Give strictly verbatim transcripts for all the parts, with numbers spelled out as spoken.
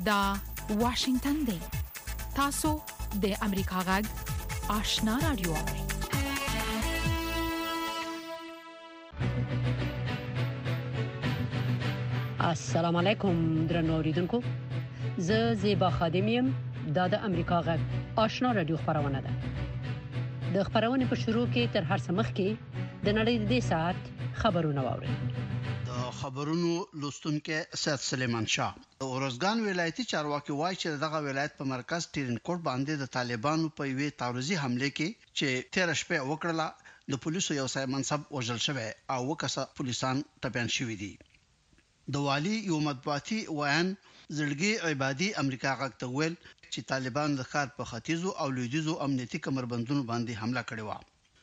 دا واشنگتن دی. تاسو د امریکا غږ آشنا رادیو. السلام علیکم درنو اوریدونکو. زه زیبا خادمیم د امریکا غږ آشنا رادیو خبرونه ده. د خبرونې په شروع کې تر هر څه مخکې د نړۍ د ساعت خبرونه واورئ. د خبرونو لوستونکو سید سلیمان شاه. د اورزګان ولایتي چارواکي وایي چې دغه ولایت په مرکز ټیرنکوټ باندې د طالبانو په یوې تعرضي حمله کې چې تیر شپه وکړه د پولیسو یو ځای منصب وژل شوی او وکړه پولیسان ټپيان شوی دي. د والی یو مطبوعاتي ویان زړګي عبادي امریکا غږ ته ویل چې طالبان د ښار په ختیځو او لویدیځو امنیتي کمربندونو باندې حمله کړې و.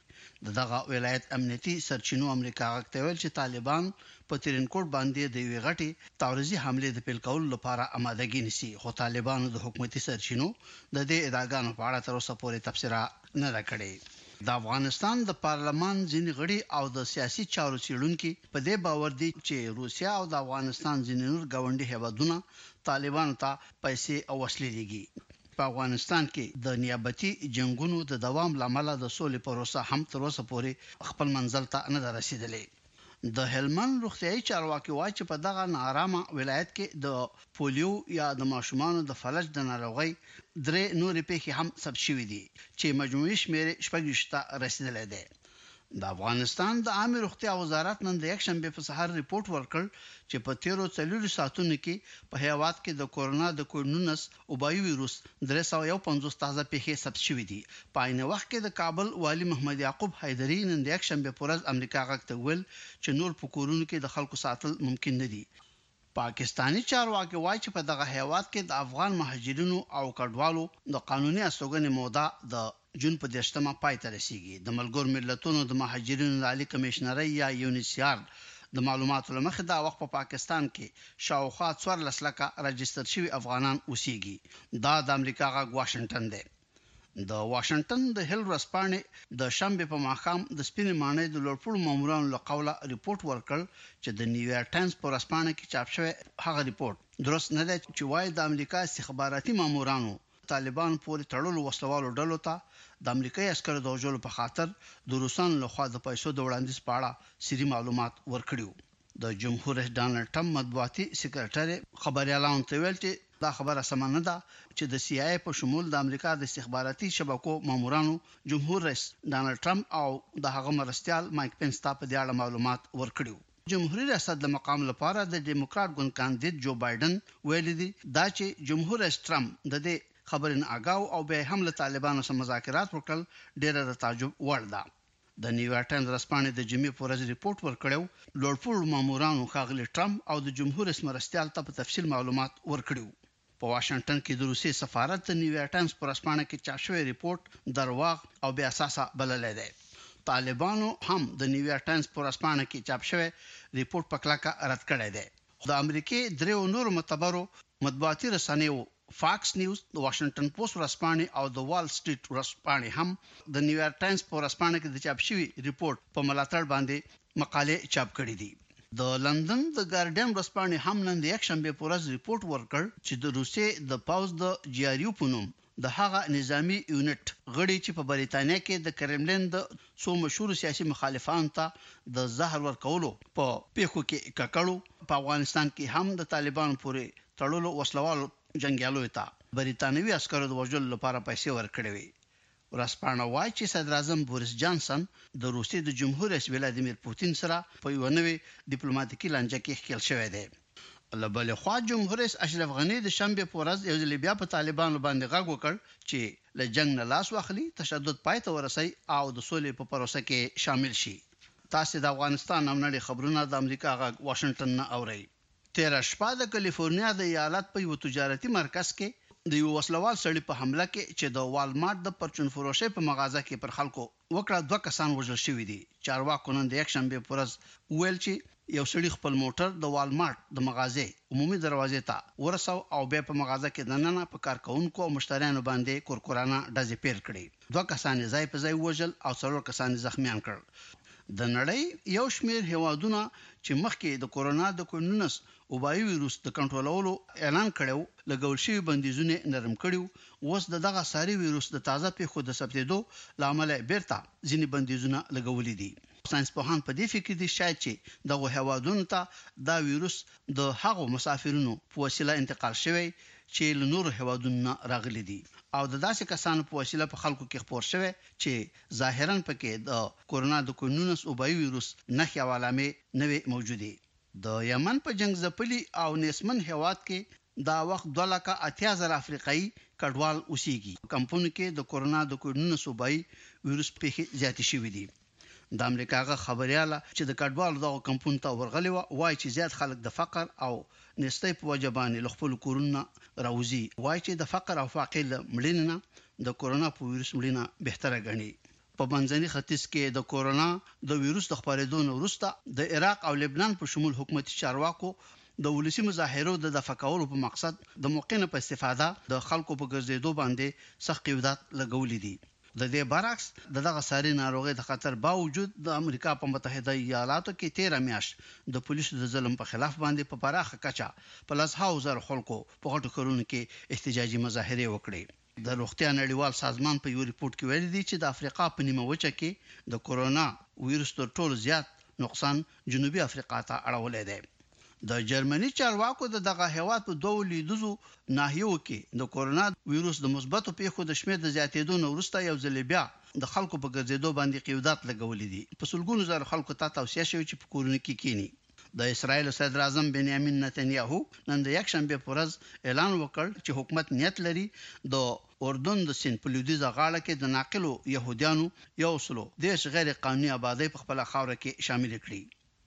دغه ولایت امنیتي سرچینو امریکا غږ ته ویل چې طالبان په ترینکوټ باندې د وی غټي تعرضي حمله د پیل کولو لپاره آمادګي نيسي، خو طالبانو د حکومتي سرچینو د دې ادعاګانو په اړه تر اوسه پورې تفسیر نه راکړي. د افغانستان د پارلمان ځینې غړي او د سیاسي چارو څېړونکو په دې باور دي چې روسیا او د افغانستان ځینې نور ګاونډي هیوادونه طالبانو ته پیسې او وسلې لګي. په افغانستان کې د نیابتي جنگونو د دوام لامل د سولې پروسه هم تر اوسه پورې خپل منزل ته نه رسیدلې. د هلمند روغتيایي چارواکي وایي چې په دغه نارامه ولایت کې د پولیو یا د ماشومانو د فلج د ناروغۍ درې نورې پیښې هم ثبت شوې دي چې مجموعي شمېر شپږ ته رسیدلې ده. د افغانستان د عامه روغتیا وزارت نن د یک شنبه په سحر ریپورت ورکړ چې په تیرو څلورو ساعتونو کې په هیواد کې د کورونا د کووډ نولس وبایي وایروس درې سوه یو پنځوس تازه پیښې ثبت شوې دي. په عین وخت کې د کابل والي محمد یعقوب حیدری نن د یک شنبه پورز امریکا غږ ته ویل چې نور په کورونو کې د خلکو ساتل ممکن نه دي. پاکستانی چارواکي وایي چې په دغه هیواد کې د افغان مهاجرینو او کډوالو د قانوني استوګنې موده د جون په دشتمه پای ته رسیدي. د ملګرو ملتونو د مهاجرینو عالی کمشنري یا یونیسیار د معلوماتو لمخې دا وخت په پا پاکستان کې شاوخوا څوارلس لکه راجستر شوي افغانان اوسېږي. دا د امریکا غږ واشنگټن دی. د واشنگټن د هیل رسپانې د شنبه په ماښام د سپینې مانې د لوړپوړو مامورانو له قوله ریپورت ورکړ چې د نیویارک ټایمز په رسپانې کې چاپ شوی هغه ریپورت درست نه دی چې وايي د امریکا استخباراتي مامورانو طالبان پورې تړلو وسلوالو ډلو ته د امریکایي عسکرو د وژلو په خاطر د روسانو لخوا د پیسو د وړاندیز په اړه سری معلومات ورکړیو. د جمهور رئیس ډانلډ ټرمپ مطبوعاتي سکرټری خبريالانو ته ویل چې دا خبره سم نه ده چې د سی آی ای په شمول د امریکا د استخباراتي شبکو مامورانو جمهور رئیس ډانلډ ټرمپ او د هغه مرستيال مایک پنس ته په دې اړه معلومات ورکړیو. جمهوریت ریاست د مقام لپاره د ډیموکرات ګوند کاندید جو بایدن ویل دي دا چې جمهور رئیس ټرمپ د دې خبرن اگاو او به هم له طالبانو سره مذاکرات وکړل ډېر د تعجب وړ ده. د نیویارک ټایمز رسپانې د جمعې پورز ریپورت ورکړیو لوړپوړو مامورانو خاغلی ټرمپ او د جمهور رئیس مرستيال ته په تفصیل معلومات ورکړیو. په واشنگټن کې د روسي سفارت د نیویارک ټایمز پر رسپانې کې چاپ شوی ریپورت درواغ او بې اساسه بلل دی. طالبانو هم د نیویارک ټایمز پر رسپانې کې چاپ شوی ریپورت په کلکه رد کړی دی. د امریکای درې نور معتبرو مطبوعاتي رسنیو فاکس نیوز، د واشنگټن پوسټ ورسپانې او د وال سټریټ ورسپانې هم د نیویارک ټایمز په ورسپانې کې د چاپ شوی ریپورت په ملاتړ باندې مقاله چاپ کړې دي. د لندن د ګارډین ورسپانې هم نن د یک شنبه پورز ریپورت ورکړ چې د روسي د پاوز د جیاریو پونوم د هغه نظامی یونټ غړي چې په بریتانیا کې د کرملین د څو مشهور سیاسي مخالفانو ته د زهر ورکولو په پیښو کې ککړو په افغانستان کې هم د طالبانو پورې تړلو وسلوالو جنگیالو ته بریتانوي عسکرو د وژلو لپاره پیسې ورکړې وي. ورسپانه وایي چې صدر اعظم بوریس جانسن د روسیې د جمهور رئیس ولادیمیر پوتین سره په یو نوې ډیپلوماټیکي لانجه کې ښکېل شوی دی. لبل خو جمهور رئیس اشرف غنی د شنبه په ورځ یو ځل بیا په طالبانو باندې غږ وکړ چې له جنگ نه لاس واخلي، تشدد پای ته ورسي او د سولې په پروسه کې شامل شي. تاسو د افغانستان امنړي خبرونه د امریکا غږ واشنگټن نه اورئ. تیر شپه د کالیفورنیا د ایالت په یو تجارتي مرکز کې د یو وسلوال سړي په حمله کې چې د والمارت د پرچون فروشي په مغازه کې پر خلکو وکړه دوه کسان وژل شوي دي. چارواکو نن د یک شنبه پرز ویل چې یو سړي خپل موټر د والمارت د مغازې عمومي دروازې ته ورساو او بیا په مغازه کې دننه په کارکونکو او مشتریانو باندې کورکورانه ډزې پیر کړې. دوه کسان ځای په ځای وژل او څلور کسان زخمیان کړل. د نړۍ یو شمېر هیوادونه چې مخکې د کورونا د کوینونس وبایي وایروس د کنټرولولو اعلان کړو لګول شوی بندیزونه نرم کړیو اوس دغه ساري وایروس د تازه پیښو د ثبتېدو لامل بیرته ځینې بندیزونه لګولې دي ساينس پوهان په دې فکر دي شاید چې دغه هیوادونو ته دا وایروس د هغو مسافرونو په وسیله انتقال شوی چې له نورو هیوادونو راغلي دي او د داسې کسانو په وسیله په خلکو کې خپور شوی چې ظاهرا پکې د کورونا د کوینونس وبایي وایروس نښې او علامې نه موجودي د یمن په جنگ ځپلي او نسمن هیواد کې دا وخت دوه لکه اتیا زره افریقایي کډوال اوسېږي کمپونو کې د کورونا د کوینونس وبایي وایروس پیښې زیاتې شوې دي د امریکا خبرياله چې د کډوالو دغه کمپون ته ورغلي وای چې زیات خلک د فقر او نستۍ په وجبانې لخپل کورونه راوځي وای چې د فقر او فاقه مړینه د کورونا په وایروس مړینه بهتره ګڼي په منځني ختیځ کې د کورونا د وایروس د خپرېدو وروسته د عراق او لبنان په شمول حکومتي چارواکو د ولسی مظاهرو د دفع کولو په مقصد د موقعینه په استفاده د خلکو په ګرځېدو باندې سخت قیودات لګولې دي د دې برعکس دغه ساري ناروغي د خطر باوجود د امریکا په متحده ایالاتو کې تیره میاشت د پولیسو د ظلم په خلاف باندې په پراخه کچه په لاسهاو زر خلکو په غټو کورونو کې احتجاجي مظاهره وکړې د روغتیا نړیوال سازمان په یو ریپورت کې ویلي دی چې د افریقا په نیمه وچه کې د کورونا وایروس تر ټولو زیات نقصان جنوبي افریقا ته اړولې دی د جرمني چارواکو د دغه هیواد په دوه لیدوزو ناحیو کې د کورونا وایروس د مثبتو پیښو د شمېر د زیاتېدو وروسته یو ځل بیا د خلکو په ګرځېدو باندې قیودات لګولې دي په سلګونو زره خلکو ته توصیه شوې چې په کورونو کې کینی د اسرایل صدر اعظم بنیامین نتنیاهو نن د یک شنبه په ورځ اعلان وکړ چې حکومت نیت لري د اردن د سین په لویدیځه غاړه کې د ناقلو يهودانو یو سلو دیش غیر قانوني آبادی په خپل خاور کې شامل کړي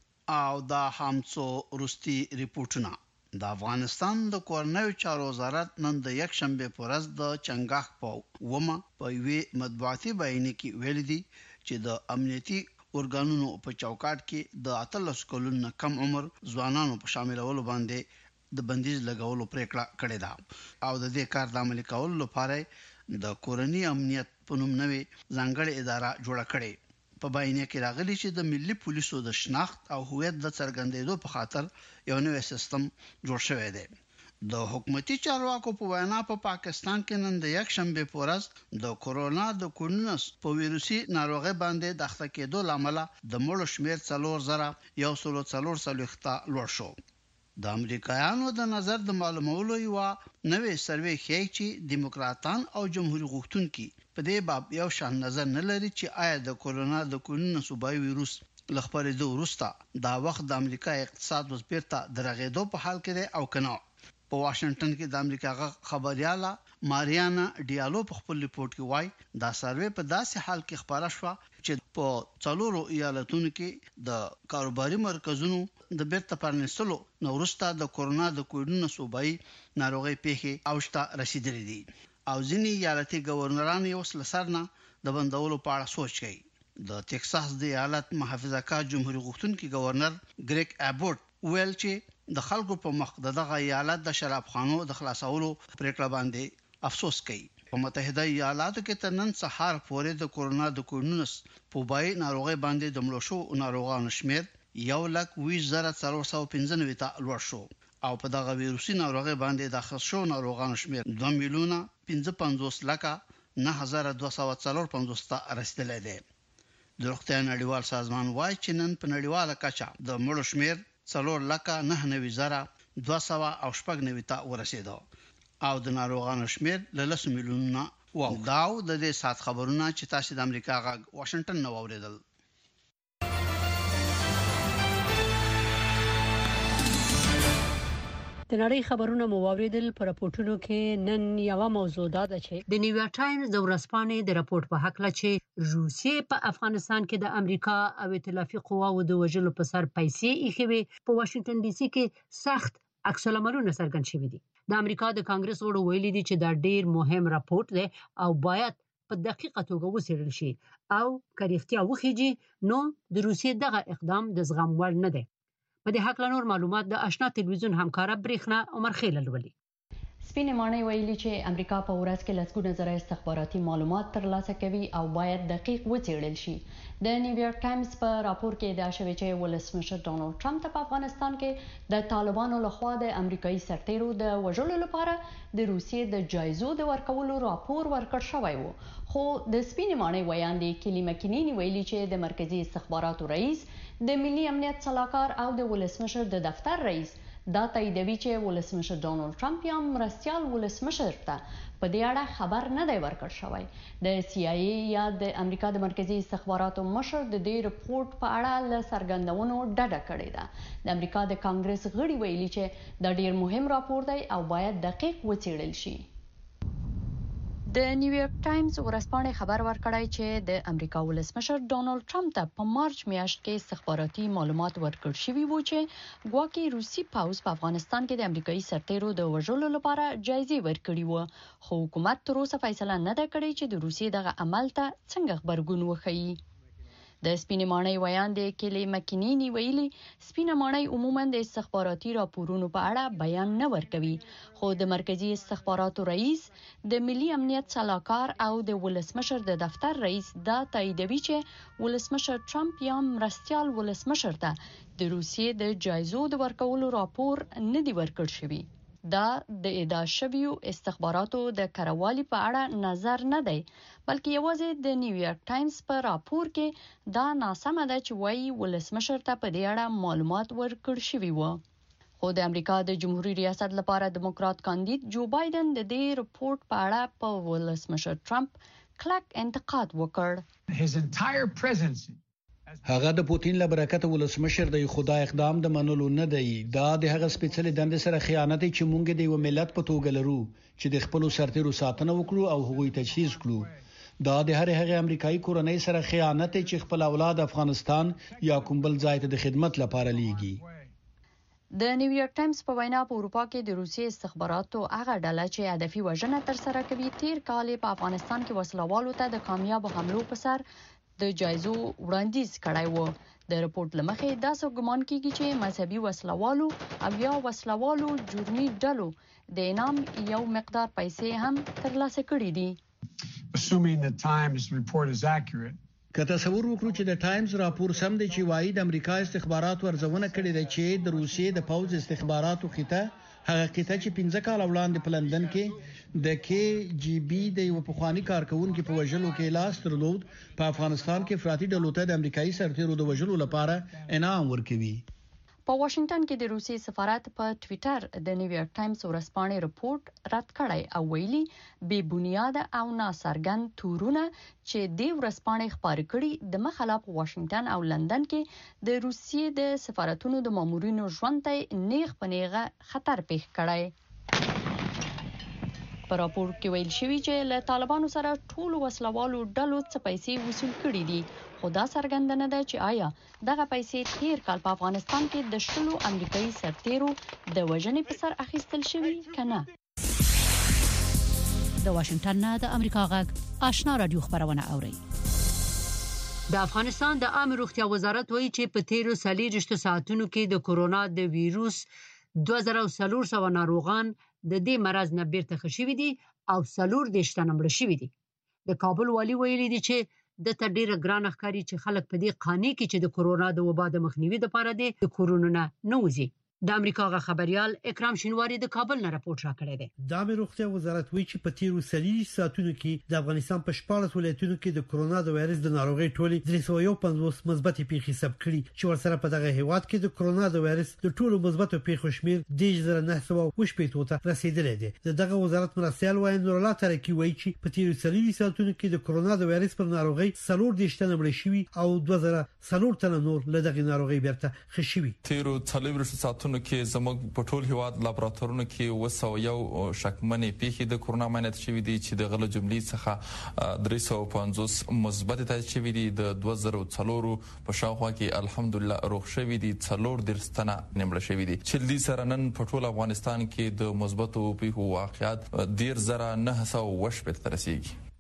او دا همڅو روستي ریپورتونه د افغانستان د کورنیو چارو وزارت نن د یک شنبه په ورځ د چنګاخ په ومه په وی مطبوعاتي بیان کې ویل دي چې د امنیتي اورګانونو په چوکاټ کې د اتلس کلونو کم عمر ځوانانو په شاملولو باندې د بندیز لګولو پریکړه کړې ده او د دې کار د عملي کولو لپاره د کورنی امنیت په نوم نوې ځانګړې اداره جوړه کړې په بیان کې راغلي چې د ملي پولیسو د شناخت او هویت د څرګندېدو په خاطر یو نوې سیستم جوړ شوی دی د حکومتي چارواکو په وینا په پا پاکستان کې نن د یک شنبه په ورځ د کورونا د کوینونس په ویروسي ناروغي باندې د اخته کېدو لامل د مړو شمیر څلور زره یو سلو څلور سلوخته لوړ شو د امریکایانو د نظر د معلومولو یو نوې سروې ښیي چې دیموکراتان او جمهوریت غوښتونکي په دې باب یو شان نظر نه لري چې آیا د کورونا د کوینونس وبایي وایروس لخبرېدو وروسته دا وخت د امریکا اقتصاد اوس بیرته درغېدو په حال کې دی او کنه په واشنگټن کې د امریکا خبرياله ماریانا ډیالو په خپل ریپورت کې وایي دا سروې په داسې حال کې خبره شوه چې په څلورو ایالتونو کې د کاروباري مرکزونو د بیرته پرانیستلو نو وروسته د کورونا د کوینونس وبایي ناروغي پیښې اوجته رسیدلې دي او ځینې ایالتي گورنران یو سلسرنه د بندولو په اړه سوچ کوي د ټکساس د ایالت محافظه کار جمهوریت غوښتونکي گورنر ګریګ ابورټ ویل چې د خلکو په مخ دغه ایالت د شرابخانو د خلاصولو پریکړه باندې افسوس کوي په متحده ایالاتو کې تر نن سهار پورې د کورونا د کوینونس په وبایي ناروغي باندې د مړو شو ناروغانو شمیر یو لک ویش زره څلور سوه پنځه نوي ته لوړ شو او په دغه ویروسي ناروغي باندې د خښو ناروغانو شمیر دوه میلیونه پنځه پنځوس لکه نه هزار دوه سوه څلور پنځوس ته رسیدلی دی د روغتیا نړیوال سازمان وايي چې نن په نړیواله کچه د مړو شمیر څلور لکه نه نوي زره دوه سوه او شپږ نوي ته ورسېدو او د ناروغانو شمیر له لس میلیونه واو داو د دې سات خبرونه چې تاسو د امریکا غږ واشنگټن نو اوریدل د نړۍ خبرونه مو واوریدل په راپورټونو کې نن یو موضوع ده چې د نیویارک ټایمز د ورځپاڼې د راپورټ په حق لچې روسیې په افغانستان کې د امریکا او ائتلافي قواو د وژلو په سر پیسې ایښوي په واشنگټن ډي سي کې سخت عکس العملونه څرګند شوي دي د امریکا د کانګرس غړو ویلي دي چې دا ډیر مهم راپورټ دی او باید په دقیقه توګه وڅېړل شي او که رښتیا وخیږي نو د روسیې دغه اقدام د زغم وړ نه دی په دې حق له نور معلومات د آشنا تلویزیون همکار برېښنا عمر خیل لولي سپینې ماڼۍ ویلي چې امریکا په ورځ کې لسګونه زره استخباراتي معلومات ترلاسه کوي او باید دقیق وڅېړل شي. د نیویارک ټایمز په راپور کې ادعا شوې چې ولسمشر ډانلډ ټرمپ ته په افغانستان کې د طالبانو لخوا د امریکایي سرتیرو د وژلو لپاره د روسیې د جایزو د ورکولو راپور ورکړ شوی و. خو د سپینې ماڼۍ ویاندې کیلي مکینینی ویلي چې د مرکزي استخباراتو رئیس، د ملي امنیت سلاکار او د ولسمشر د دفتر رئیس دا تاییدوي چې ولسمشر ډانلډ ټرمپ یا مرستیال ولسمشر ته په دې اړه خبر نه دی ورکړ شوی. د سی آی ای یا د امریکا د مرکزي استخباراتو مشر د دې رپورټ په اړه له څرګندونو ډډه کړې ده. د امریکا د کانګرس غړي ویلي چې دا ډیر مهم راپور دی او باید دقیق وڅېړل شي. د نیویارک ټایمز ورځپاڼې خبر ورکړی چې د امریکا ولسمشر ډانلډ ټرمپ ته په مارچ میاشت کې استخباراتي معلومات ورکړل شوي وو چې ګواکې روسي پوځ په افغانستان کې د امریکایي سرتیرو د وژلو لپاره جایزې ورکړي وو، خو حکومت تر اوسه فیصله نه ده کړې چې د روسیې دغه عمل ته څنګه غبرګون وښیي. د سپینې ماڼۍ ویاندې کیلي مکینینی ویلي سپینه ماڼۍ عموما د استخباراتي راپورونو په اړه بیان نه ورکوي، خو د مرکزي استخباراتو رئیس، د ملي امنیت سلاکار او د ولسمشر د دفتر رئیس دا تاییدوي چې ولسمشر ټرمپ یا مرستیال ولسمشر ته د روسیې د جایزو د ورکولو راپور نه دی ورکړ شوی. دا د ادعا شویو استخباراتو د کروالي په اړه نظر نه دی، بلکې یوازې د نیویارک ټایمز په راپور کې دا ناسمه ده چې وایي ولسمشر ته په دې اړه معلومات ورکړ شوي وو. خو د امریکا د جمهوریت ریاست لپاره دیموکرات کاندید جو بایدن د دې رپورټ په اړه په ولسمشر ټرمپ کلک انتقاد وکړ. His entire presidency هغه د پوتین له برکته ولسمشر دی، خدای اقدام د منلو نه دی. دا د هغه سپېڅلې دندې سره خیانت دی چې مونږ د یو ملت په توګه لرو چې د خپل سرتیرو ساتنه وکړو او هغوی تجهیز کړو. دا د هر هغه امریکایي کورنۍ سره خیانت دی چې خپل اولاد افغانستان یا کوم بل ځای ته د خدمت لپاره لیږي. د نیویارک ټایمز په وینا په اروپا کې د روسي استخباراتو هغه ډله چې هدفي وژنه ترسره کوي تیر کال په افغانستان کې وسلوالو ته د کامیاب حملو په سر د جایزو وړاندیز کړی وو. د رپورټ لمخې داسې ګمان کیږي چې مذهبي وسلوالو او یا وسلوالو جرمي ډلو د انعام یو مقدار پیسې هم ترلاسه کړي دي. Assuming the Times report is accurate. که تصور وکړو چې د ټایمز راپور سم دی چې وايي د امریکا استخبارات ورزونه کړې ده چې د روسیې د پوځ استخباراتو خطه هغه خطه چې پنځه کال وړاندې په لندن کې د کې جی بی د یو پخوانی کارکونکو په وژلو کې لاس درلود، په افغانستان کې افراطي ډلو ته د امریکایي سرتیرو د وژلو لپاره انعام ورکوي. په واشنگټن کې د روسي سفارت په ټوئیټر د نیویارک ټایمز ورځپاڼې رپورټ رد کړی او ویلي بې بنیاده او ناسرګند تورونه چې د ورځپاڼې خپاره کړي د مخالف واشنگټن او لندن کې د روسیې د سفارتونو د مامورینو ژوند ته نیغ په نیغه خطر پیښ کړی. په راپور کې ویل شوی چې له طالبانو سره ټول وسلوالو ډلو څخه پیسې وصول کړي دي، خو دا څرګندونه ده چې آیا دغه پیسې تیر کال په افغانستان کې د شلو امریکایي سرتیرو د وژنې په سر اخیستل شوي کنه. د واشنگټن نه د امریکا غږ آشنا رادیو خبرونه اوري. د افغانستان د عامه روغتیا وزارت وایي چې په تیرو څلوېښتو ساعتونو کې د کورونا د ویروس دوه زره څلور سوه ناروغان د دې مرض نه بیرته ښه شوي دي او څلور دېرش تنه مړه شوي دي. د کابل والي ویلي دي چې د ته ډیره ګرانه ښکاري چې خلک په دې قانع کې چې د کورونا د وبا د مخنیوي لپاره د کورونو نه نه وځي. د امریکا غا خبريال اکرام شینواری د کابل نه راپورټ راکړی دی. د عامه روغتیا وزارت وایي چې په تیرو څلوېښتو ساعتونو کې د افغانستان په شپاړس ولایتونو کې د کورونا د وایرس د ناروغۍ ټولې درې سوه یو پنځوس مثبتې پیښې ثبت کړي چې ورسره په دغه هیواد کې د کورونا د وایرس د ټولو مثبتو پیښو شمیر دېرش زره نه سوه اووه شپېته ته رسیدلی دی. دغه وزارت مرستیال وایي نور الله ترکی وایي چې په تیرو څلوېښتو ساعتونو کې د کورونا د وایرس پر ناروغۍ څلور دېرش تنه مړه شوي او دوه زره څلور تنه نور له دغه ناروغۍ بیرته ښه شوي. تیرو څلوېښتو ساعتونو کې زموږ په ټول هیواد لابراتورونو کې اووه سوه یو شکمنې پیښې د کورونا معاینات شوي دي چې د غلو جملې څخه درې سوه پنځوس مثبت تایید شوي دي. د دوه زره څلورو په شاوخوا کې الحمدلله روغ شوي دي، څلور دېرش تنه نیمړه شوي دي چې دې سره نن په ټول افغانستان کې د مثبتو پیښو واقعیات دېرش زره نه سوه اووه شپېته ته رسیږي.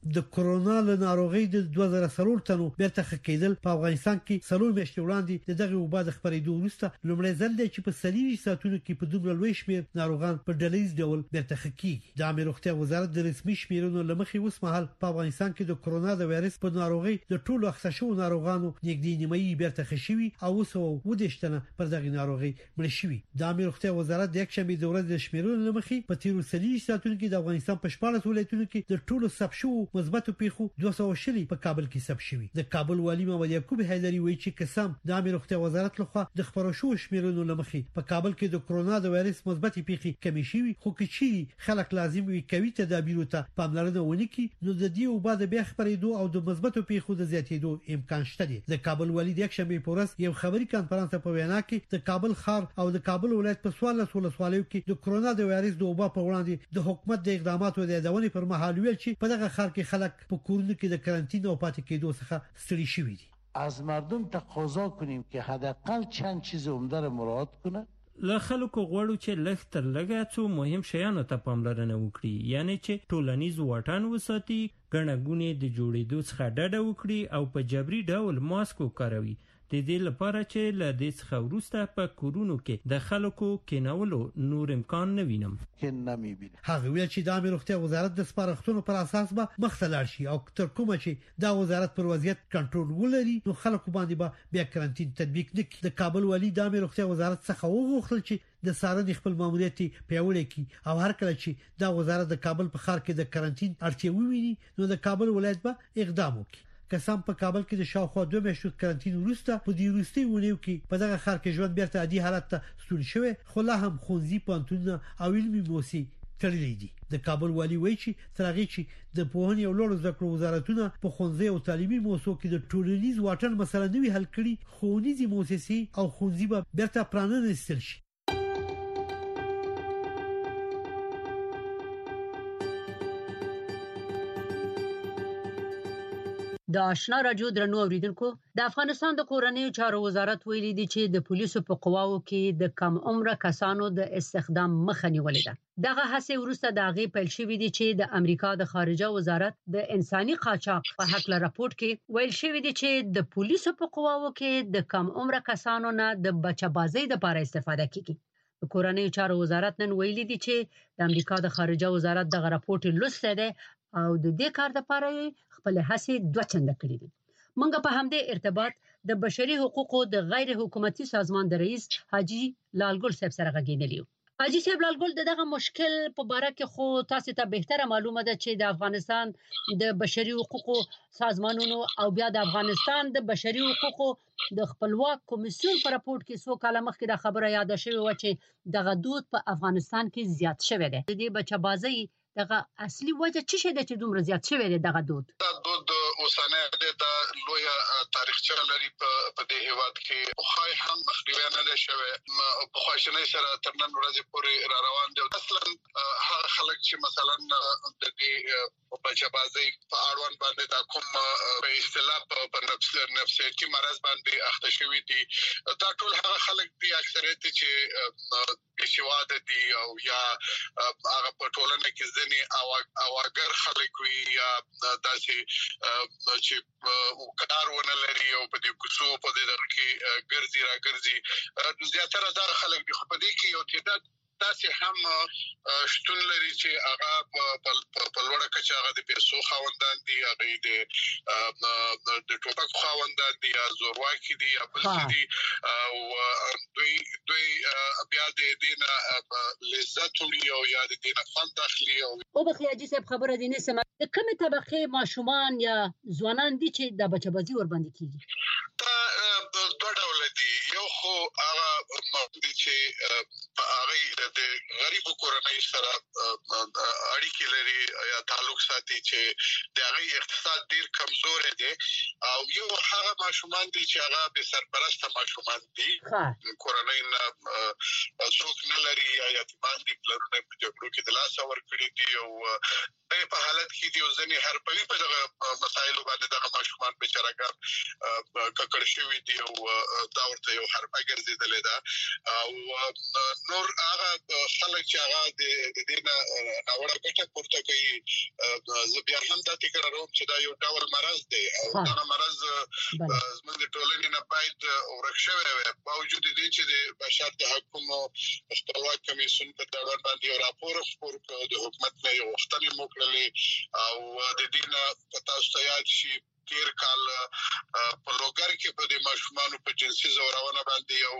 د کورونا له ناروغۍ د دوه زره څلور تنو بیرته خکېدل په افغانستان کې څلور میاشتې وړاندې دغه وبا د خبرېدو وروسته لومړی ځل دی چې په سلیری ساتونو کې په دومره لوی شمېر ناروغان په ډلهیز ډول بیرته خکېږي د عامه روغتیا وزارت د رسمي شمیرونو لمخې اوس مهال په افغانستان کې د کورونا د وایرس په ناروغۍ د ټولو اخته ناروغانو نږدې نیمایي بیرته خښوي او اوس و دشتنه پر دغه ناروغي مړ شوي د عامه روغتیا وزارت د یک شنبه د ورځې د شمیرونو لمخې په تیرو سلیری ساتونو کې د افغانستان په شپږ ولایتونو کې د ټولو ثبت شوو مثبتو پیښو دوه سوه شل په کابل کې ثبت شوي د کابل والی محمد یعقوب حیدری وایي چې قسم د عامه روغتیا وزارت لخوا د خبرو شو شمیرونو لمخې په کابل کې د کورونا د وایرس مثبت پیښې کمی شوي خو کې خلک لازم وي کوي تدابیر ته پاملرنه ونی کی نو د دې او بعد بیا خبرېدو او د مثبتو پیښو د زیاتېدو امکان شته دی د کابل والی د یک شنبه په ورځ یو خبري کانفرنس په وینا کې د کابل ښار او د کابل ولایت په سوال ولسوالیو کې د کورونا د وایرس د وبا په وړاندې د حکومت د اقداماتو د یادونې پر مهال ویل چې په دغه ښار کې خلک په کورونو کې د کرنټین او پاتې کېدو څخه ستړي شوي دي. از مردم تقاضا کنیم که حداقل چند چیز عمده را مراعات کنه. له خلکو غواړو چې لږ تر لږه څو مهم شیانو ته پاملرنه وکړي، یعنی چې ټولنیز واټن وساتي، ګڼه ګوڼې د جوړېدو څخه ډډه وکړي او په جبري ډول ماسک وکاروي د دې لپاره چې له دې څخه وروسته په کورونو کې د خلکو کېنولو نور امکان نه وینم. هغه ویل چې د عامه روغتیا وزارت د سپارښتنو پر اساس به مخته لاړ شي او تر کومه چې دا وزارت پر وضعیت کنټرول ولري نو خلکو باندې به بیا کرنټین تطبیق نکړي. د کابل والی د عامه روغتیا وزارت څخه وغوښتل چې د څارنې خپل ماموریت پیاوړی کړي او هر کله چې دا وزارت د کابل په ښار کې د کرنټین اړتیا وویني نو د کابل ولایت به اقدام وکړي. قسم په کابل کې د شاوخوا دوه میاشتو کرنټین وروسته په دې وروستي ونیو کې په دغه ښار کې ژوند بیرته عادي حالت ته ستون شوی خو لا هم ښوونځي پوهنتونونه او علمي موسسې تړلې دي. د کابل والی وایي چې تر هغه چې د پوهنې او لوړو زده کړو وزارتونه په ښوونځي او تعلیمي موسسو کې د ټولنیز واټن مسله نوي حل کړي ښوونیزي موسسې او ښوونځي به بیرته پرانیستل شي. د آشنا رادیو درنو اوریدونکو د افغانستان د کورنیو چارو وزارت ویلي دی چې د پولیسو په قواو کې د کم عمره کسانو د استخدام مخه نیولې ده. دغه هڅه ورسته د غي پیل شوې دي چې د امریکا د خارجه وزارت د انساني قاچاق په حق له راپورټ کې ویل شوې دي چې د پولیسو په قواو کې د کم عمره کسانو نه د بچبازۍ لپاره استفاده کیږي. د کورنیو چارو وزارت نن ویلي دی چې د امریکا د خارجه وزارت دغه راپورټ لوسته ده او د دې کار لپاره خپل هڅې دوه چنده کړې دي. موږ په همدې ارتباط د بشري حقوقو د غیر حکومتي سازمان د رئیس حاجی لالګل صاحب سره غږیدلی یو. حاجی صاحب لالګل دغه مشکل په باره کې خو تاسو ته بهتره معلومه ده چې د افغانستان د بشري حقوقو سازمانونو او بیا د افغانستان د بشري حقوقو د خپلواک کمیسیون په راپورټ کې څو کاله مخکې د خبره یاد شوې و چې دغه دود په افغانستان کې زیات شوی دی. د دې بچبازۍ دغه اصلي وجه څه شي د چې دومره زیات شوی دی دغه دود؟ دا دود اوسانه د لوی تاریخچه لري په دې هیواد کې خو هم مخنیوي نه ده شوی. په خواشنۍ سره تر نن ورځې پورې را روان دي. اصلا هغه خلک چې مثلا د دې بچبازۍ په اړوند باندې دا کوم په اصطلاح په نفس نفسیتي مرض باندې اخته شوی دي دا ټول هغه خلک دي اکثریت چې بشواده دي او یا هغه په ټولنه کې ځنی او اگر خلک وي یا داسې چې کار ونه لري او په دې کوڅو په دې در کې ګرځي را ګرځي زیاتره دا خلک دي. خو په دې کې یو تعداد تاسو هم شتون لري چې هغه په لوړه کچه هغه د پیسو خاوندان دي، هغه د د ټوپک خاوندان دي یا زورواکي دي یا بل څه دي او دوی دوی بیا د دینه لذت لري او یا د دینه فن داخلي او او بخي حاجی صاحب خبره دي نه سم د کومه طبقه ماشومان یا ځوانان دي چې د بچبازي ور باندې کیږي؟ دا دوه ډول دي. یو خو هغه مخدي چې هغه د غریب کورنۍ سره اړیکې لري یا تعلق ساتي چې د هغه اقتصاد ډیر کمزور دی او یو هغه ماشومان دي چې هغه به سرپرست ماشومان دي کورنۍ نه څوک نه لري یا یتیمان دي پلرونه په جګړو کې د لاس اور کړی دي او په حالت کې دی ځنې هرپوي په دغه مسایلو باندې دغه ماشومان بیچارهګان ککړ شوی دي او دا ورته یو حربه ګرځیدلې ده او نور هغه خلک چې هغه د دینه ناوړه ګټه پورته کوي زه بیا هم دا فکر کوم چې دا یو ډول مرض دی او دا مرض زموږ د ټولنې نه باید ورکشوي وي باوجود دې چې د بشر د حقوقو خپلواک کمیسیون په ډول باندې یو راپور خپور کړ د حکومت نه یو وختي موکړلې او د دینه په تاسو ته یاد شي تیر کال په لوګر کې په د ماشومانو په جنسي زورونه باندې یو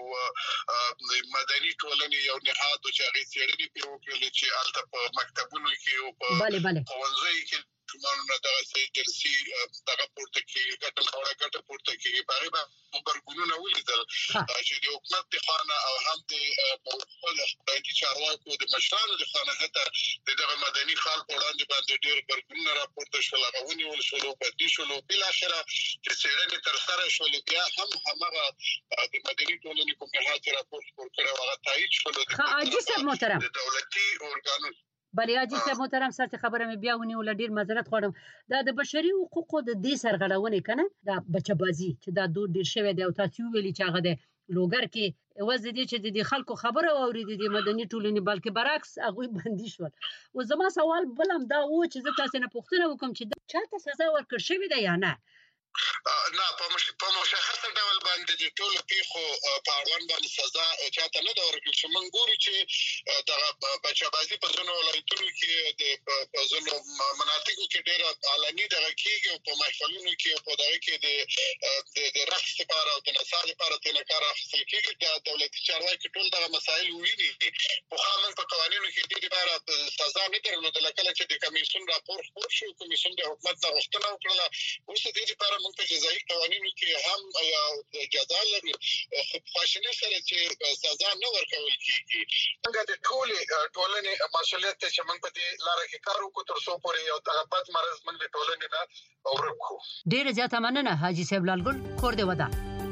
مدني ټولنې یو نهاد چې هغه څېړنې په وکړلې چې الته په مکتبونو کې او په ښوونځي کې ماشومانو نه دغه جنسي دغه پورته کې ګټه خوړه ګټه پورته کې په اړه خبرګونونه ولیدل چې د حکومت د خانه او هم د خپل خپلواکي چارواکو د مشرانو د خانه حتی دغه مدني خال په وړاندې باندې ډېر خبرګونونه راپورته شول غوونی ول شول په دې شول بل اخره چې څېړنې تر سره شول بیا هم همغه د مدني ټولنې کوم نه راپورټ ورکړ او هغه تایید شول د دولتي اورګانو بلې اجي چې محترم سره خبره مې بیا ونیول ډیر معذرت غواړم دا د بشري حقوقو د دې سرغړونې کنه دا بچبازي چې دا دود ډیر شوی دی او تاسو ویلي چې هغه د لوګر کې وځي دي چې د خلکو خبره اورېدې د مدني ټولنې بلکې برعکس هغه باندې شو او زما سوال بلم دا و چې زه تاسو نه پوښتنه وکم چې چاته سزا ورکړ شوې ده یا نه نه په مشخص ډول باندې د ټولو پیښو په اړوند باندې سزا چاته نه دا ورکړل چې موږ ګورو چې دا بچبازي په ځینو ولایتونو کې د په ځینو مناطقو کې ډېر علني دغه کېږي او په محفلونو کې په دغه کې د د رقص لپاره او د نڅا لپاره د کار اخیستل کېږي د دولتي چارواکي ټول دغه مسایل ویني په خامن په قوانینو کې د دې لپاره سزا نه درلودل کله چې د کمیسیون راپور خپور شو کمیسیون د حکومت نه غوښتنه وکړه اوس د دې لپاره موږ په جزایي قوانینو کې هم یا جزا لري خو خواشنه سره چې سزا نه ورکول کیږي څنګه د ټولې ټولنې مسؤلیت چې موږ په دې لار کې کار وکړو تر څو پورې یو تغبط مرز موږ د ټولنې نه ورکو ډیر زیاته مننه حاجی صاحب لالګل کور دی ودا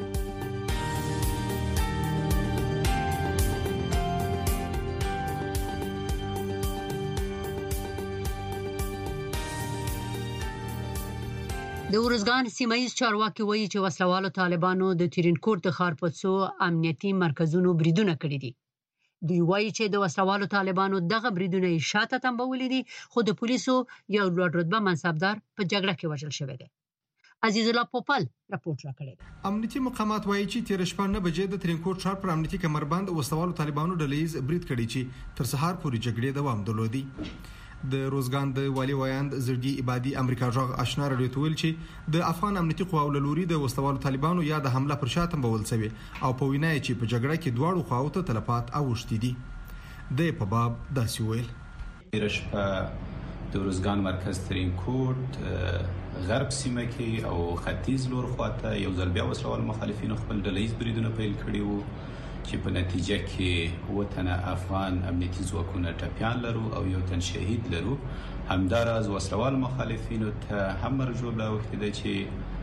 د ورزګان سیمایي چارواکي وایي چې وسلوالو طالبانو د ترینکوټ د ښار په څو امنیتي مرکزونو بریدونه کړي دي دوی وایي چې د وسلوالو طالبانو دغه بریدونه شاته تنبولې دي خو د پولیسو یو لوړ رتبه منصبدار په جګړه کې وژل شوی دی عزیز الله پوپل راپورټ راکړی امنیتي مقامات وایي چې تیر شپه نه بجې د ترینکوټ ښار پر امنیتي کمربند وسلوالو طالبانو ډلهیز برید کړی چې تر سهار پورې جګړې دوام درلودي د روزګان د والی وایند زړګي عبادي امریکا ژغ آشنا راډیو ته ویل چې د افغان امنیتي قواو لوري د وسلوالو طالبانو یا د حمله پر شاته بول سوي او په وینای چې په جګړه کې دواړو خواو ته تلفات اوښتي دي د په باب داسې ویل پیرش په د روزګان مرکز ترینکوټ غرب سیمه کې او ختیځ لور خواته یو ځل بیا وسلوال مخالفین خپل ډلهیز بریدونه پیل کړي وو چې په نتیجه کې وطن افغان امنیتي ځواکونه ټپيان لرو او یو تن شهید لرو همداراز وسلوال مخالفینو ته هم مرجوله وکړه چې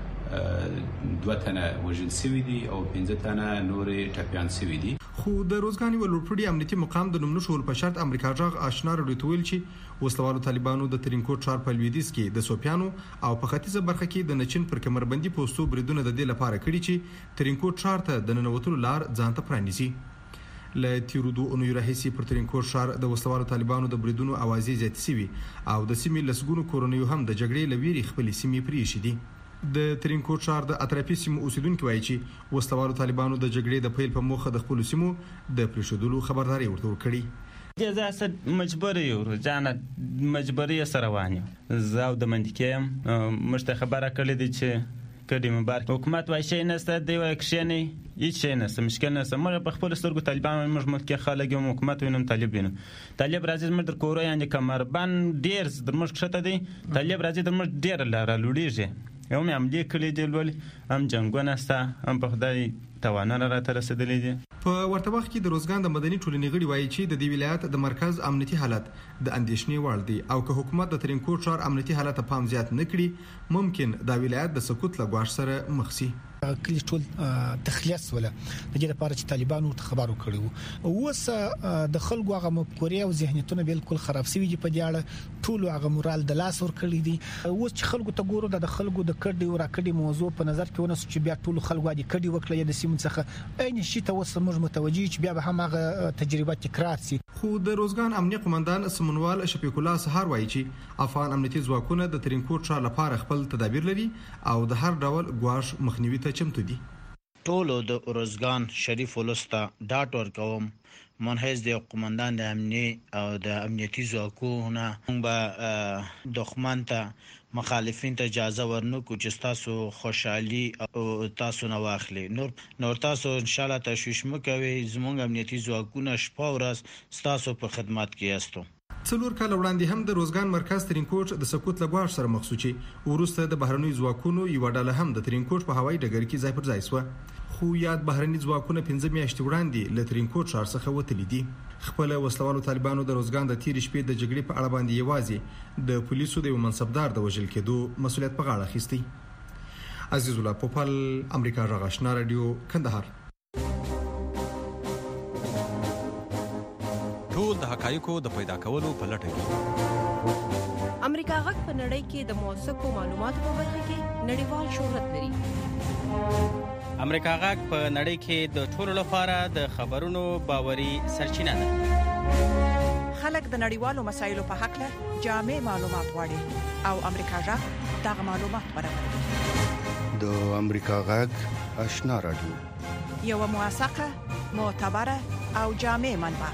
دوه تنه وژل شوي دي او پنځه تنه نورې ټپيان شوي دي خو د روزګان ولورپړي امنیتي مقام د نوم نشول په شرط امریکا ژغ آشنا راډیو ته ویل چې وسلوالو طالبانو د ترینکوټ ښار په لویدیځ کې د سوپیانو او په ختیځه برخه کې د نچین پر کمربندي پوسټو بریدونه د دې لپاره کړي چې ترینکوټ ښار ته د ننوتلو لار ځان ته پرانیزي ل تیرودو اونې راهیسي پر ترینکوټ ښار د وسلوالو طالبانو د بریدونو اوازې زیاتې شوي او د سیمې لسګونو کورنیو هم د جګړې لویري خپل سیمې پریښې دي د ترینکوټ ښار د اطرافي سیمو اوسیدونکو وایي چې وسلوالو طالبانو د جګړې د پیل په موخه د خپل سیمو د پریښودلو خبرداري ورته ورکړي جزا سره مجبوري یو ځان مجبوري سره وانه زاو د منځکیم مشته خبره کړې دي چې کډي مبارک حکومت وایي چې نسته دی وکښنی هیڅ شي نه مشکل نه سم په خپل سترګو طالبان موږ ملک خلک یو حکومت وینم طالب وینم طالب راځي موږ در کورو یعنی کمربند ډیر در موږ شته دی طالب راځي در موږ ډیر لاره لوړیږي یو مې عملي کړی دی ولې هم جنگونه ستا هم په خدای توانانه راته رسیدلې دي په ورته وخت کې د روزګان د مدني ټولنې غړي وایي چې د دې ولایت د مرکز امنیتي حالت د اندېښنې وړ دی او که حکومت د ترینکوټ ښار امنیتي حالت ته پام زیات نه کړي ممکن دا ولایت د سقوط له ګواښ سره مخ شي کلی ټول تخلیص ولا د دې لپاره چې طالبانو ته خبرو کړو اوس د خلکو هغه مفکورې او ذهنیتونه بالکل خراب شوي دي په دې اړه ټول هغه مورال د لاس ور کړی دي اوس چې خلکو ته ګورو د خلکو د کډي او راکډي موضوع په نظر کې ونس چې بیا ټول خلکو دي کډي وکړي د سیمو موږ څخه عین شي ته اوس موږ متوجي چې بیا به هم هغه تجربه تکرار شي. خو د روزګان امنیه قومندان سمنوال شفیق الله سهار وایي چې افغان امنیتي ځواکونه د ترینکوټ ښار لپاره خپل تدابیر لري او د هر ډول ګواښ مخنیوي ته چمتو دي. ټولو د روزګان شریف ولسته ډاټ ورکوم منحیز د قومندان د امنیي او د امنیتي ځواکونو به دښمن ته مخالفین ته اجازه ورنکو چې تاسو خوشحالي او تاسو نه واخلي. نور نور تاسو ان شاء الله تشویش مکوئ، زموږ امنیتي ځواکونه شپه ورځ تاسو په خدمت کې یاستو. څلور کال وړاندې هم د روزګان مرکز ترینکوټ د سقوط لګواښ سره مخ شو چې ورسته د بهرنیو ځواکونو یو ډله هم د ترینکوټ په هوایي ډګر کې ځای پر ځای شو. خو یاد بهرني ځواکونه پنځه میاشتې وړاندې له ترینکوټ ښار څخه وتلي دي. خپل وسلوالو طالبانو د روزګان د تیر شپې د جګړې په اړه باندې یوازې د پولیسو د یو منصبدار د وژل کېدو مسولیت په غاړه اخیستی. عزیز الله پوپل، امریکا غږ آشنا رادیو، کندهار. ټول د حقایقو د پیدا کولو په لټه کې امریکا غږ په نړۍ کې د موثقو معلوماتو په برخه کې نړیوال شهرت لري. امریکا غږ په نړۍ کې د ټولو لپاره د خبرونو باوري سرچینه ده. خلک د نړیوالو مسایلو په حق له جامع معلومات غواړي او امریکا غږ دغه معلومات برابروي. د امریکا غږ آشنا رادیو، یو موثقه، معتبره او جامع منبع.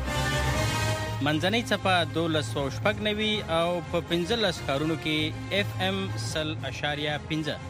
منځنۍ څپه دولس سوه شپږ نوي او په پنځلس ښارونو کې اف ام سل اشاریه پنځه.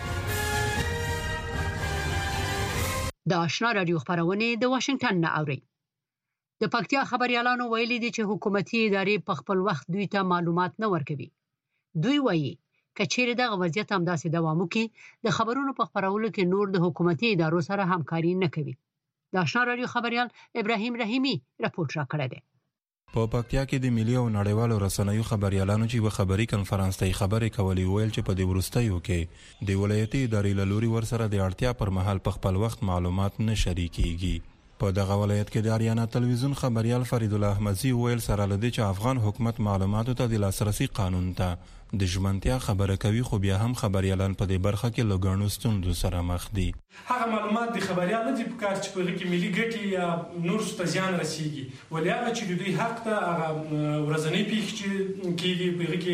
د آشنا رادیو خبرونه د واشنگټن نه اوري. د پکتیا خبريالانو ویلي دي چې حکومتي ادارې په خپل وخت دوی ته معلومات نه ورکوي. دوی وایي کچېره دغه وضعیت هم داسې دوام وکړي د خبرونو په خبرولو کې نور د حکومتي ادارو سره همکاري نه کوي. د آشنا رادیو خبريال ابراهیم رحیمی راپورټ راکړی دی. په پکتیا کې د ملي او نړیوالو رسنیو خبريالانو چې و خبري کانفرنس ته خبرې کولې ویل چې په دې ورستیو کې د ولایتي ادارې له لوري ورسره د اړتیا پر مهال په خپل وخت معلومات نه شریکيږي. په دغه ولایت کې د اریانا تلویزیون خبريال فرید الله احمدزي ویل سره لدی چې افغان حکومت معلوماتو ته د لاسرسي قانون ته د ژمنتیا خبره کوي، خو بیا هم خبريالان په دې برخه کې لګڼو ستوندو سره مخ دي. هغه معلومات د خبريال نه دي په کار چې په هغه کې ملي ګټې یا نور څه زیان رسیږي، ولې هغه چې د دوی حق ته هغه ورځنی پیښې چې کېږي په هغه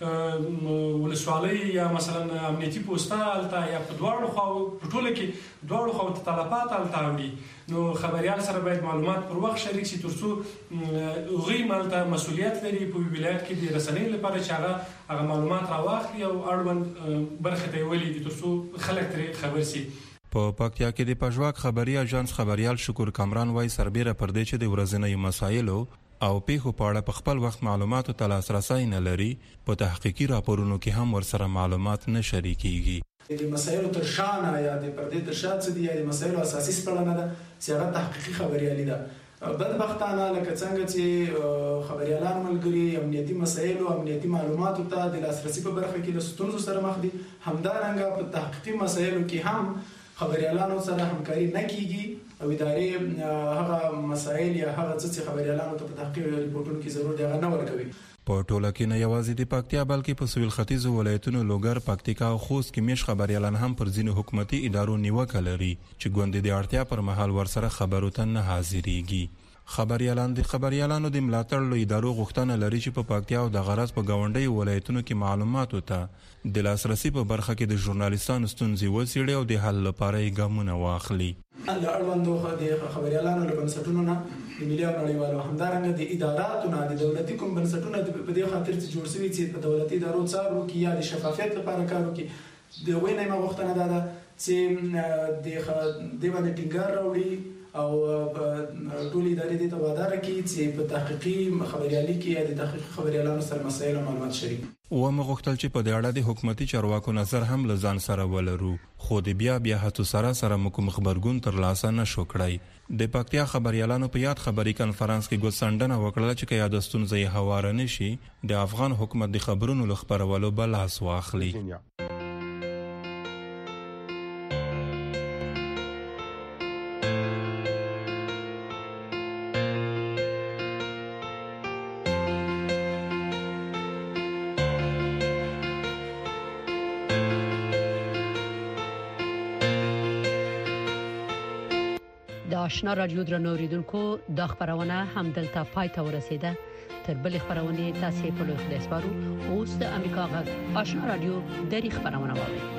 کې ولسوالۍ یا مثلا امنیتي پوسټال ته یا په دواړو خواو په ټوله کې دواړو خواو ته طلبات التاوي، نو خبريال سره باید معلومات پر وخت شریک شي ترڅو غوی مالته مسولیت لري په ولایت کې د رسنۍ لپاره چې هغه هغه معلومات راوخلي او اړوند برخه ته ولې ترڅو خلک ترې خبر شي. په پکتیا کې د پژواک خبري اژانس خبريال شکر کامران وای سربېره پر دې چې د ورځنیو مسایلو او پیښو په اړه په خپل وخت معلوماتو ته لاسرسي نه لري، په تحقیقي راپورونو کې هم ورسره معلومات نه شریکيږي. د مسایلو تر شانه یا د پردې تر شا څه دي یا د مسایلو اساسي سپړنه ده چې هغه تحقیقي خبريالي ده. بدبختانه لکه څنګه چې خبريالان ملګري امنیتي مسایل او امنیتي معلوماتو ته د لاسرسي په برخه کې د ستونزو سره مخ دي، همدارنګه په تحقیقي مسایلو کې هم خبريالانو سره همکاري نه کیږي او ادارې هغه مسایل یا هغه څه خبريالانو ته په تحقیق ریپورتونو کې ضرورت هغه نه ورکوي. په ټوله کې نه یوازې د پکتیا بلکې په سویل ختیځ ولایتونو لوګر، پکتیکا او خوست کې میش خبريالان هم پر ځینو حکومتي ادارو نیوکه لري چې ګوندې د اړتیا پر مهال ورسره خبرو ته نه حاضرېږي. خبريالان د خبريالانو د ملاتړ له ادارو غوښتنه لري چې په پکتیا او د غرض په گاونډي ولایتونو کې معلوماتو ته د لاسرسي په برخه کې د ژورنالیستانو ستونزې وڅېړي او د حل لپاره یې ګامونه واخلي. له اړوندو خبريالانو له بنسټونو نه د ملي او نړیوالو همدارنګه د اداراتو نه د دولتي کوم بنسټونه په دې خاطر چې جوړ شوي چې په دولتي ادارو څارو کې یا د شفافیت لپاره کار وکړي، د وینې ما غوښتنه ده چې د دې باندې ټینګار راوړي او ټول ادارې دې ته وعده راکړي چې په تحقیقي خبريالي کې د تحقیقي خبريالانو سره مسایل او معلومات شریک. و مغختل چې په دې اړه د حکومتي چارواکو نظر هم لزان سره ولرو، خو د بیا بیا هڅو سره سره مکو خبرګون تر لاسه نشو کړی. د پکتیا خبريالانو په یاد خبري کانفرنس کې ګوسندنه وکړه چې کې یادستون زې هوار نه شي د افغان حکومت د خبرونو لخبرولو بل اس واخلي. د آشنا رادیو درنو اوریدونکو د خبرونه هم دلته پای ته ورسیده. تر بل خبرونه تاسو په لوي خلاص وارو اوس د امریکا غږ آشنا رادیو د خبرونه واوري.